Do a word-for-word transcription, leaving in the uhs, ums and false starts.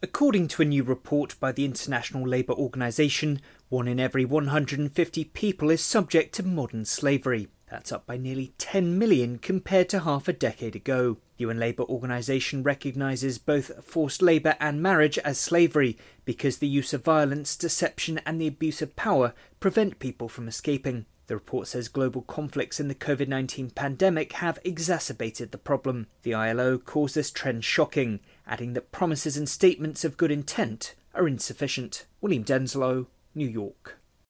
According to a new report by the International Labour Organization, one in every one hundred fifty people is subject to modern slavery. That's up by nearly ten million compared to half a decade ago. The U N Labour Organization recognises both forced labour and marriage as slavery because the use of violence, deception and the abuse of power prevent people from escaping. The report says global conflicts in the covid nineteen pandemic have exacerbated the problem. The I L O calls this trend shocking, adding that promises and statements of good intent are insufficient. William Denslow, New York.